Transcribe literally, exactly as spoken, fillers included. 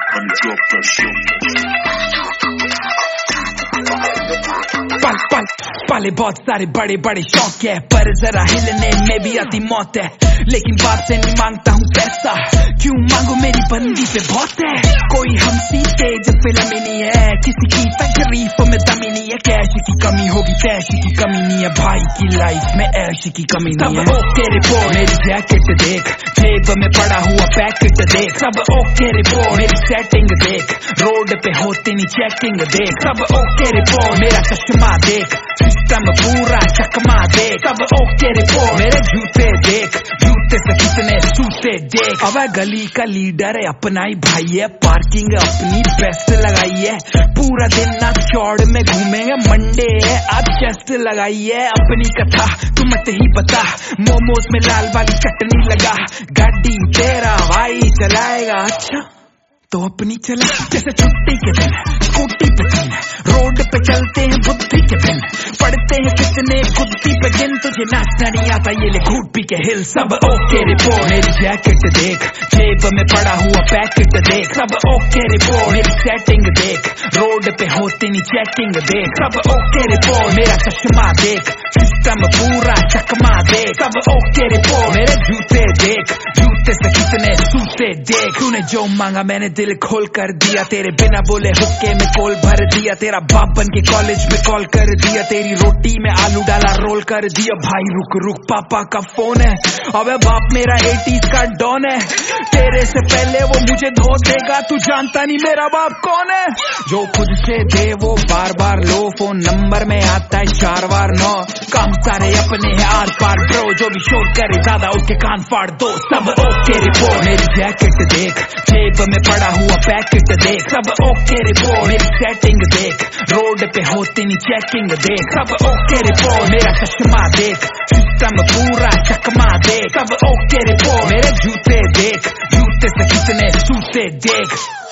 पल पल पाले बहुत सारे बड़े बड़े शौक है, पर जरा हिलने में भी आती मौत है। लेकिन बाप से नहीं मांगता हूँ पैसा, क्यों मांगू मेरी बंदी पे बहुत है। कोई हमसी तेज फिल्म ही नहीं है, किसी की तकरीफ में दमी नहीं है। कैश की कमी होगी कैश की कमी नहीं है, भाई की लाइफ में ऐश की कमी नहीं है। सब ओके रिपोर्ट मेरी जैकेट देख, जेब में पड़ा हुआ पैकेट देख। सब ओके रिपोर्ट मेरी सेटिंग देख, रोड पे होती नहीं चेकिंग देख। सब ओके रिपोर्ट मेरा चश्मा देख, सिस्टम पूरा चकमा देख। सब ओके रिपोर्ट मेरे जूते देख, जूते से कितने सूते देख। अब गली का लीडर है अपना ही भाई है, पार्किंग अपनी बेस्ट लगाई है। पूरा दिन ना चौड़ में घूमेंगे, मंडे है आज चेस्ट लगाई है। अपनी कथा तुम मत ही बता, मोमोज में लाल वाली चटनी लगा। गाड़ी तेरा भाई चलाएगा, अच्छा तो अपनी चला। जैसे छुट्टी के दिन स्कूटी पे दिन, रोड पे चलते हैं बुद्धि के दिन। पढ़ते हैं कितने बुद्धि पे गिन, तुझे नाचना नहीं आता ये ले घूट पी के हिल। सब ओके रिपोर्ट मेरी जैकेट देख, जेब में पड़ा हुआ पैकेट देख। सब ओके रिपोर्ट मेरी सेटिंग देख, रोड पे होती नहीं चेकिंग देख। सब ओके रिपोर्ट मेरा चश्मा देख, सिस्टम पूरा चकमा देख। सब ओके रिपोर्ट मेरे जूते देख, जूते से कितने सूते देख। तूने जो मांगा मैंने दिल खोल कर दिया, तेरे बिना बोले हुक्के में कोल भर दिया। तेरा बाप बन के कॉलेज में कॉल कर दिया, तेरी रोटी में आलू डाला रोल कर दिया। भाई रुक रुक पापा का फोन है, अबे बाप मेरा एटीज़ का डॉन है। तेरे से पहले वो मुझे धो देगा, तू जानता नहीं मेरा बाप कौन है। जो खुद से दे वो बार बार लो, फोन नंबर में आता है चार बार नौ। काम सारे अपने है आर पार ब्रो, जो भी शोर करे ज्यादा उसके कान फाड़ दो। सब ओके रिपोर्ट मेरी जैकेट देख, जेब में पड़ा हुआ पैकेट देख। सब ओके रिपोर्ट मेरी सेटिंग देख, रोड पे होती नहीं चेकिंग देख। सब ओके रिपोर्ट मेरा चश्मा देख, सिस्टम पूरा चकमा देख। सब ओके रिपोर्ट मेरे जूते देख, जूते से कितने सूते देख।